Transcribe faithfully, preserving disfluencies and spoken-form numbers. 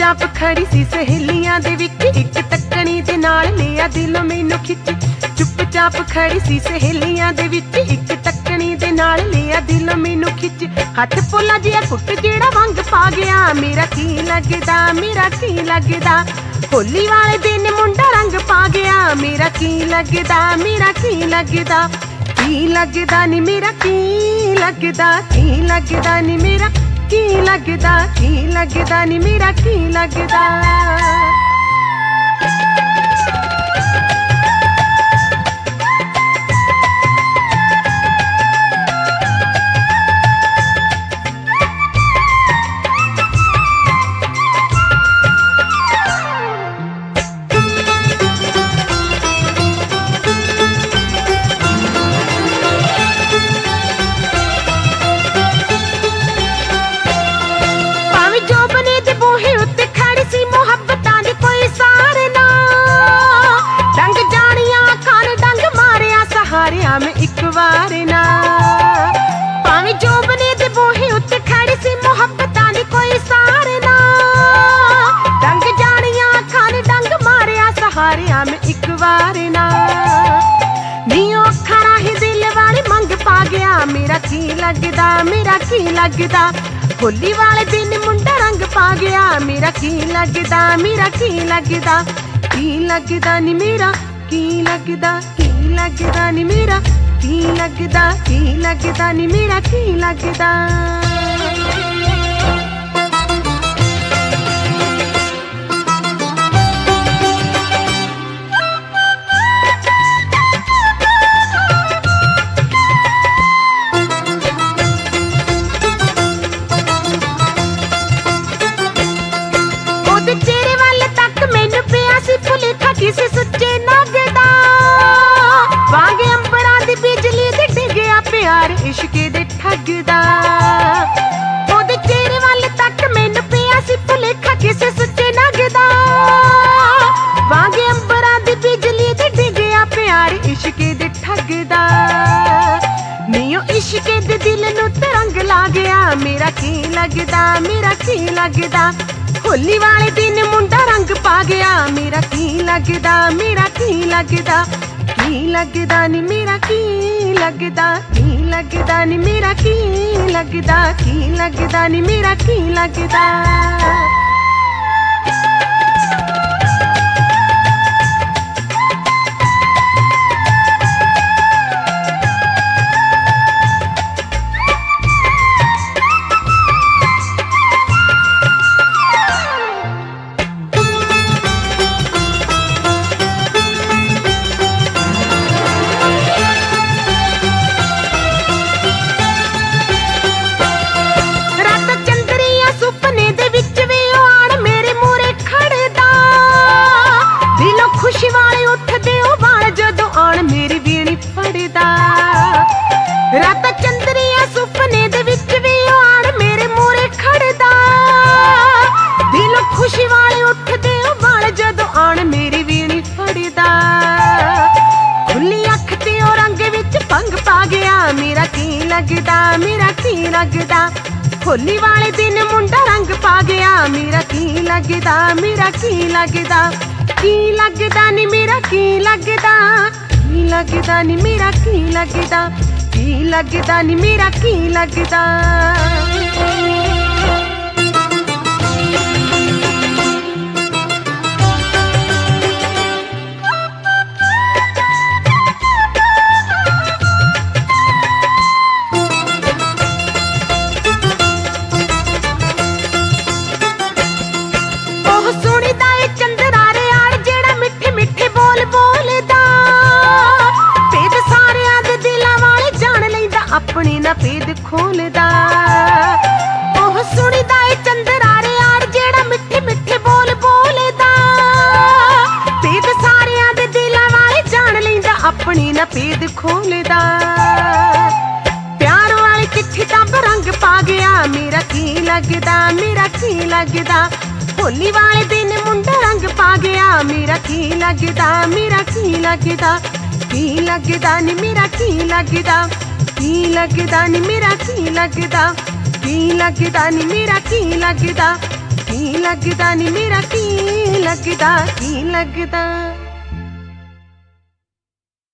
ਚਾਪ ਖੜੀ ਸੀ ਸਹੇਲੀਆਂ ਦੇ ਵਿੱਚ, ਇੱਕ ਤੱਕਣੀ ਦੇ ਨਾਲ ਲਿਆ ਦਿਲ ਮੈਨੂੰ ਖਿੱਚ। ਚੁੱਪ ਚਾਪ ਖੜੀ ਸੀ ਸਹੇਲੀਆਂ ਦੇ ਵਿੱਚ, ਇੱਕ ਤੱਕਣੀ ਦੇ ਨਾਲ ਲਿਆ ਦਿਲ ਮੈਨੂੰ ਖਿੱਚ। ਹੱਥ ਪੋਲਾ ਜਿਹਾ ਕੁੱਟ ਜਿਹੜਾ ਵੰਗ ਪਾ ਗਿਆ, ਮੇਰਾ ਕੀ ਲੱਗਦਾ ਮੇਰਾ ਕੀ ਲੱਗਦਾ। ਹੋਲੀ ਵਾਲੇ ਦਿਨ ਮੁੰਡਾ ਰੰਗ ਪਾ ਗਿਆ, ਮੇਰਾ ਕੀ ਲੱਗਦਾ ਮੇਰਾ ਕੀ ਲੱਗਦਾ। ਕੀ ਲੱਗਦਾ ਨੀ ਮੇਰਾ ਕੀ ਲੱਗਦਾ, ਕੀ ਲੱਗਦਾ ਨੀ ਮੇਰਾ ਕੀ ਲੱਗਦਾ, ਕੀ ਲੱਗਦਾ ਨੀ ਮੇਰਾ ਕੀ ਲੱਗਦਾ। ਮੈਂ ਇੱਕ ਵਾਰ ਨਾ ਭਾਵੇਂ ਜੋਬਨੇ ਦੇ ਬੋਹੇ ਉੱਤੇ ਖੜੀ ਸੀ, ਮੁਹੱਬਤਾਂ ਦੀ ਕੋਈ ਸਾਰ ਨਾ। ਡੰਗ ਜਾਣੀਆਂ ਅੱਖਾਂ ਨੇ ਡੰਗ ਮਾਰਿਆ ਸਹਾਰਿਆ ਮੈਂ ਇੱਕ ਵਾਰ ਨਾ। ਨੀਓ ਅੱਖਾਂ ਰਾਹੀਂ ਦਿਲ ਵਾਲੀ ਮੰਗ ਪਾ ਗਿਆ, ਮੇਰਾ ਕੀ ਲੱਗਦਾ ਮੇਰਾ ਕੀ ਲੱਗਦਾ। ਹੋਲੀ ਵਾਲੇ ਦਿਨ ਮੁੰਡਾ ਰੰਗ ਪਾ ਗਿਆ, ਮੇਰਾ ਕੀ ਲੱਗਦਾ ਮੇਰਾ ਕੀ ਲੱਗਦਾ। ਕੀ ਲੱਗਦਾ ਨੀ ਮੇਰਾ ਕੀ ਲੱਗਦਾ, ਕੀ ਲੱਗਦਾ ਨੀ ਮੇਰਾ ਕੀ ਲੱਗਦਾ, ਕੀ ਲੱਗਦਾ ਨੀ ਮੇਰਾ ਕੀ ਲੱਗਦਾ। ਉਹਦੇ ਚਿਹਰੇ ਵੱਲ ਤੱਕ ਮੈਨੂੰ ਪਿਆ ਸੀ ਭੁਲੇਖਾ ਕਿਸੇ ਸੁੱਚੇ ਨਗ ਦਾ। ਵਾਂਗ ਅੰਬਰਾਂ ਦੀ ਬਿਜਲੀ ਤੇ ਡਿੱਗਿਆ ਪਿਆਰ ਇਸ਼ਕੇ ਦੇ ਠੱਗ ਦਾ। ਉਹਦੇ ਚਿਹਰੇ ਵੱਲ ਤੱਕ ਮੈਨੂੰ ਪਿਆ ਸੀ ਭੁਲੇਖਾ ਕਿਸੇ ਸੁੱਚੇ ਨਗ ਦਾ। ਵਾਂਗ ਅੰਬਰਾਂ ਦੀ ਬਿਜਲੀ ਤੇ ਡਿੱਗਿਆ ਪਿਆਰ ਇਸ਼ਕੇ ਦੇ ਠੱਗ ਦਾ। ਨੀਓ ਇਸ਼ਕੇ ਦੇ ਦਿਲ ਨੂੰ ਤਰੰਗ ਲਾ ਗਿਆ, ਮੇਰਾ ਕੀ ਲੱਗਦਾ ਮੇਰਾ ਕੀ ਲੱਗਦਾ। ਹੋਲੀ ਵਾਲੇ ਦਿਨ ਮੁੰਡਾ ਰੰਗ ਪਾ ਗਿਆ, ਮੇਰਾ ਕੀ ਲੱਗਦਾ ਮੇਰਾ ਕੀ ਲੱਗਦਾ। ਕੀ ਲੱਗਦਾ ਨੀ ਮੇਰਾ ਕੀ ਲੱਗਦਾ, ਕੀ ਲੱਗਦਾ ਨੀ ਮੇਰਾ ਕੀ ਲੱਗਦਾ, ਕੀ ਲੱਗਦਾ ਨੀ ਮੇਰਾ ਕੀ ਲੱਗਦਾ। ਖੁਸ਼ੀ ਵਾਲੇ ਉੱਠਦੇ ਉਹ ਵਾਲ ਜਦੋਂ ਆਣ ਮੇਰੀ ਵੀਣੀ ਫੜਦਾ। ਰਾਤਾਂ ਚੰਦਰੀਆਂ ਸੁਪਨੇ ਦੇ ਵਿੱਚ ਵੀ ਉਹ ਆਣ ਮੇਰੇ ਮੂਹਰੇ ਖੜਦਾ। ਦਿਲੋਂ ਖੁਸ਼ੀ ਵਾਲੇ ਉੱਠਦੇ ਉਹ ਵਾਲ ਜਦੋਂ ਆਣ ਮੇਰੀ ਵੀਣੀ ਫੜਦਾ। ਖੁੱਲੀ ਅੱਖ ਤੇ ਉਹ ਰੰਗ ਵਿੱਚ ਭੰਗ ਪਾ ਗਿਆ, ਮੇਰਾ ਕੀ ਲੱਗਦਾ ਮੇਰਾ ਕੀ ਲੱਗਦਾ। ਹੋਲੀ ਵਾਲੇ ਦਿਨ ਮੁੰਡਾ ਰੰਗ ਪਾ ਗਿਆ, ਮੇਰਾ ਕੀ ਲੱਗਦਾ ਮੇਰਾ ਕੀ ਲੱਗਦਾ। ਕੀ ਲੱਗਦਾ ਨੀ ਮੇਰਾ ਕੀ ਲੱਗਦਾ, ਕੀ ਲੱਗਦਾ ਨੀ ਮੇਰਾ ਕੀ ਲੱਗਦਾ। ਕੀ ਲੱਗਦਾ ਨੀ ਮੇਰਾ ਕੀ ਲੱਗਦਾ। ਉਹ ਸੁਣਦਾ ਏ ਚੰਦਰਾ ਆਪਣੀ ਨਾ ਭੇਦ ਖੋਲਦਾ। ਉਹ ਸੁਣਦਾ ਏ ਚੰਦਰਾਰੇ ਯਾਰ ਜਿਹੜਾ ਮਿੱਠੇ ਮਿੱਠੇ ਬੋਲ ਬੋਲਦਾ। ਭੇਦ ਸਾਰਿਆਂ ਦੇ ਦਿਲਾਂ ਵਾਲੇ ਜਾਣ ਲੈਂਦਾ, ਆਪਣੀ ਨਾ ਭੇਦ ਖੋਲਦਾ। ਪਿਆਰ ਵਾਲੀ ਚਿੱਠੀ ਤਾਂ ਰੰਗ ਪਾ ਗਿਆ, ਮੇਰਾ ਕੀ ਲੱਗਦਾ ਮੇਰਾ ਕੀ ਲੱਗਦਾ। ਹੋਲੀ ਵਾਲੇ ਦਿਨ ਮੁੰਡਾ ਰੰਗ ਪਾ ਗਿਆ, ਮੇਰਾ ਕੀ ਲੱਗਦਾ ਮੇਰਾ ਕੀ ਲੱਗਦਾ। ਕੀ ਲੱਗਦਾ ਨੀ ਮੇਰਾ ਕੀ ਲੱਗਦਾ, ਕੀ ਲੱਗਦਾ ਨੀ ਮੇਰਾ ਕੀ ਲੱਗਦਾ। ਕੀ ਲੱਗਦਾ ਨੀ ਮੇਰਾ ਕੀ ਲੱਗਦਾ। की लगदा नी मेरा की लगदा की लगदा।